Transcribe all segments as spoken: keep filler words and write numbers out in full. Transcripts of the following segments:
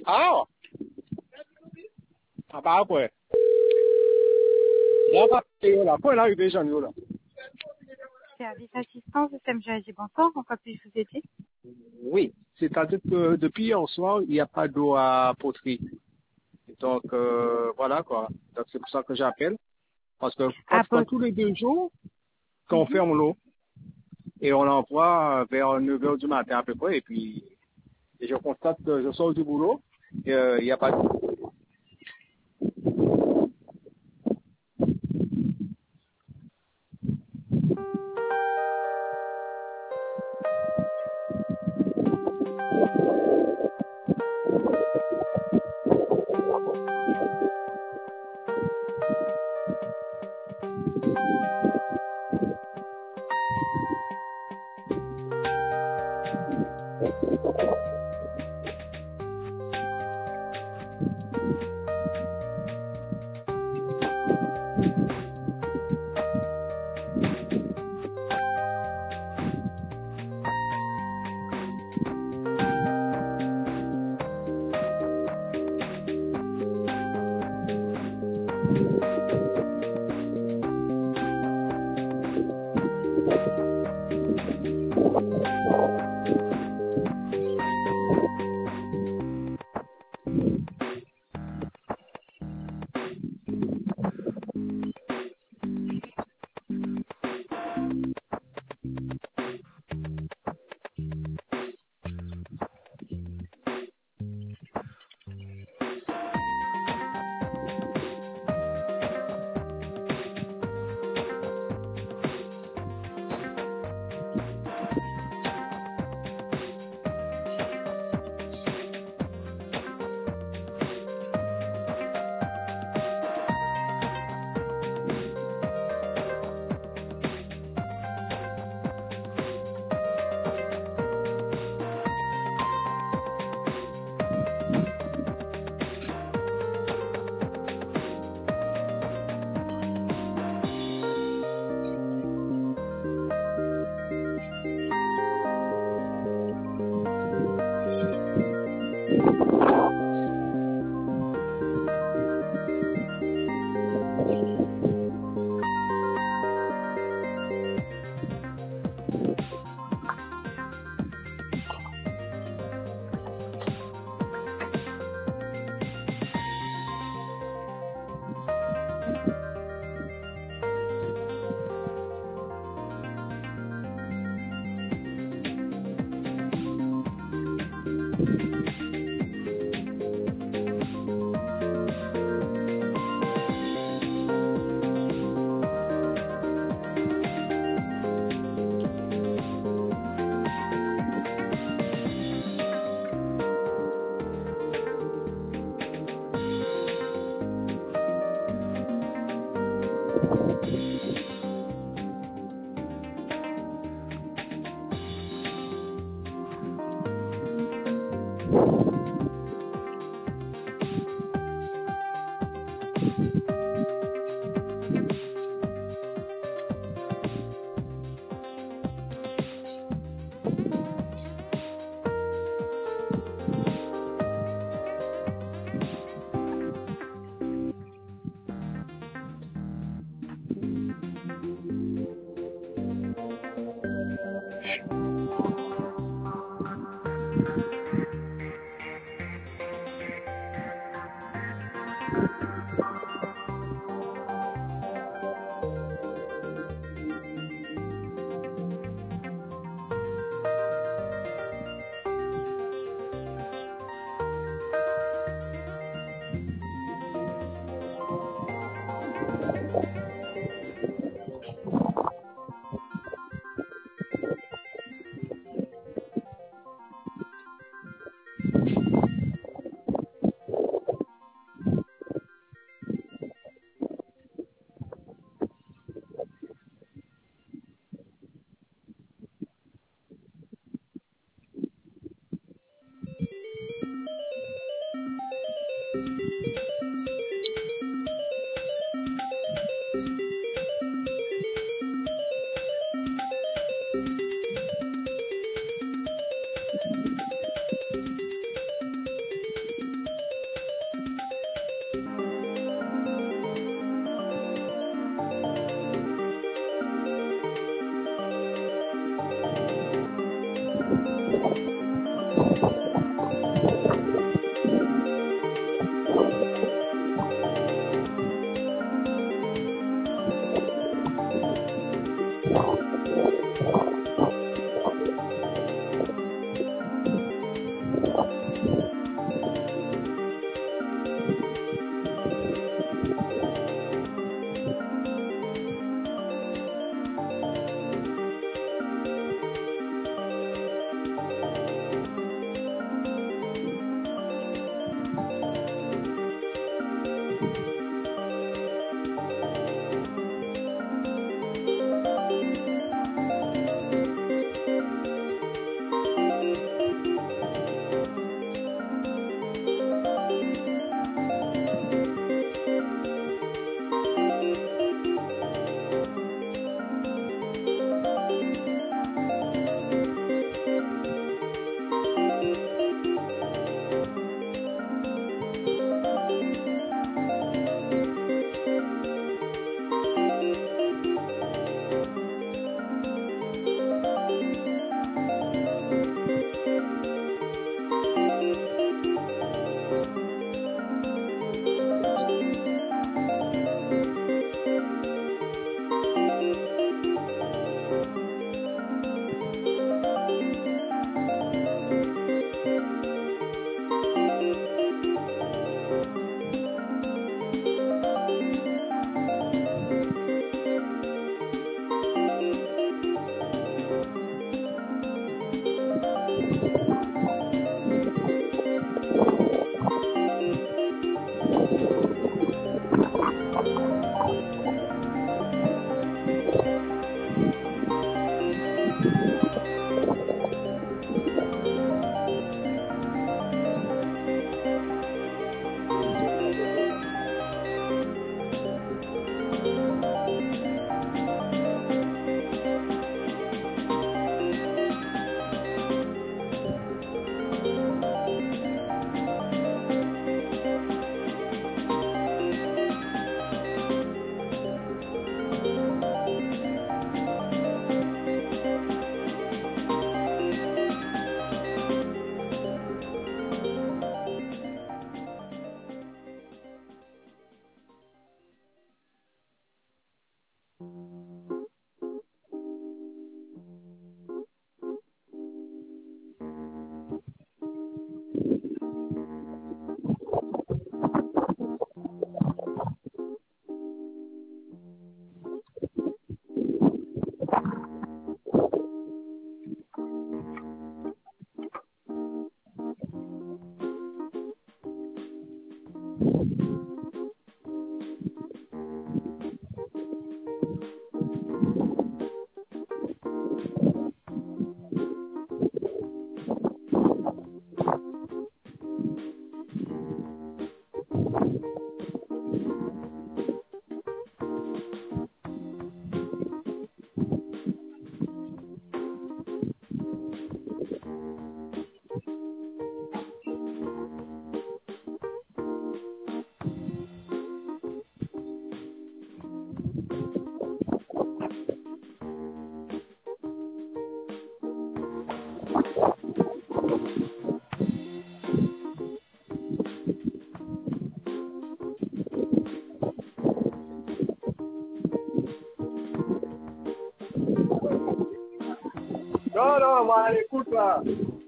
Ah, ah bah après. Là, pas là, quoi là, il est déjà là. Service assistance de S M J, bonsoir, en quoi puis-je vous aider? Oui, c'est-à-dire que depuis hier soir, il n'y a pas d'eau à poterie. Donc, euh, voilà quoi. Donc, c'est pour ça que j'appelle. Parce que Ah, pratiquement bon. tous les deux jours, quand on Mhm. ferme l'eau, et on l'envoie vers neuf heures du matin à peu près, et puis et je constate que je sors du boulot, et, euh, il n'y a pas d'eau. Non, non, moi, écoute là.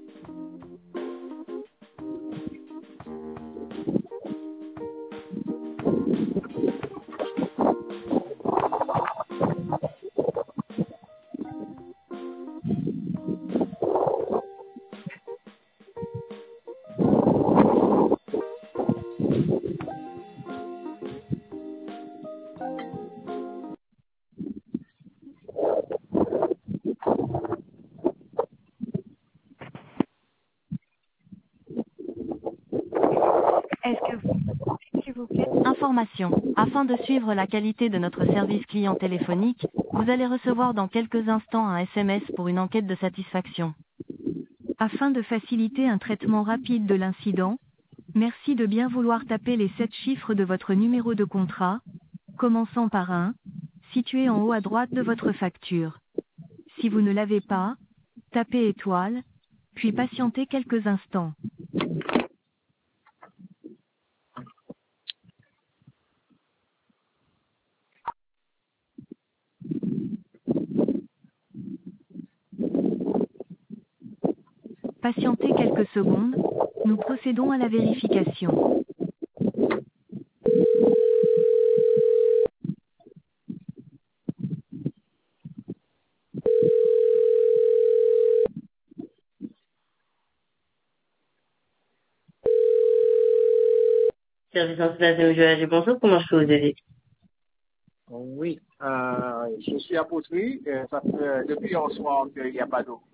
Est-ce que vous, s'il vous plaît, Information. Afin de suivre la qualité de notre service client téléphonique, vous allez recevoir dans quelques instants un S M S pour une enquête de satisfaction. Afin de faciliter un traitement rapide de l'incident, merci de bien vouloir taper les sept chiffres de votre numéro de contrat, commençant par un, situé en haut à droite de votre facture. Si vous ne l'avez pas, tapez étoile, puis patientez quelques instants. Patientez quelques secondes, nous procédons à la vérification. Service installation Joël, bonjour, comment je peux vous aider? Oui, euh, je suis à Poterie, et ça fait depuis hier soir qu'il n'y a pas d'eau.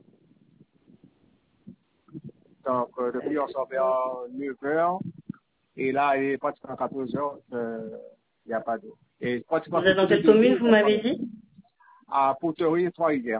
Donc, euh, depuis hier soir vers neuf heures, et là, il est pratiquement quatorze heures, euh, il n'y a pas d'eau. Et Vous pratiquement êtes dans tous les quelle deux commune, jours, vous m'avez dit? à Poterie, Trois-Rivières.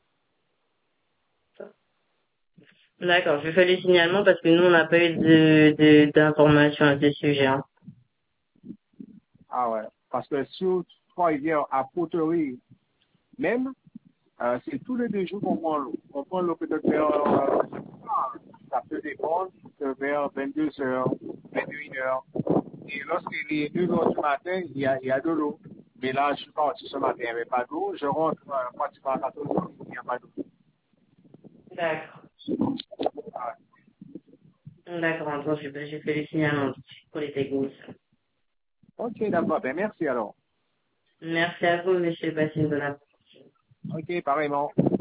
D'accord, je fais les signalements parce que nous, on n'a pas eu de, de, d'informations à ce sujet. Hein. Ah ouais, parce que sur Trois-Rivières, à Poterie même, euh, c'est tous les deux jours qu'on prend l'eau. On prend l'eau peut-être vers, euh, ça peut dépendre, que vers vingt-deux heures, vingt et une heures. Et lorsqu'il est deux heures du matin, il y a, il y a de l'eau. Mais là, je suis parti ce matin, il n'y avait pas d'eau. Je rentre euh, pratiquement à quatorze heures, il n'y a pas d'eau. D'accord. Ah, D'accord, entendu. Ben, j'ai fait les signalements pour les techniciens. ok, d'accord. Ben, merci alors. Merci à vous, monsieur. Passez une bonne après-midi. Ok, pareillement.